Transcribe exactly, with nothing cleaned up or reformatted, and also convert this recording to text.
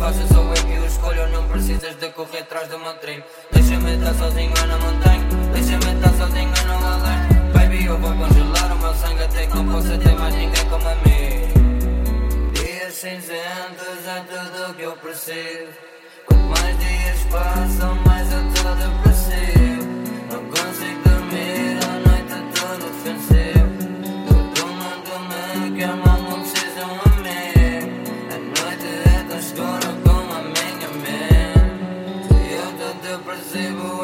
fácil, sou eu que o escolho. Não precisas de correr atrás do meu dream. Deixa-me estar sozinho na montanha, deixa-me estar sozinho no além. Baby, eu vou congelar o meu sangue até que não possa ter mais ninguém como a mim. Dias cinzentos é tudo o que eu preciso. Quanto mais dias passam, mais eu tô depressivo. Não consigo dormir, a noite é toda defensiva. Todo mundo me quer, mas não precisam a mim. A noite é tão escura como a minha mente. Eu tô depressivo.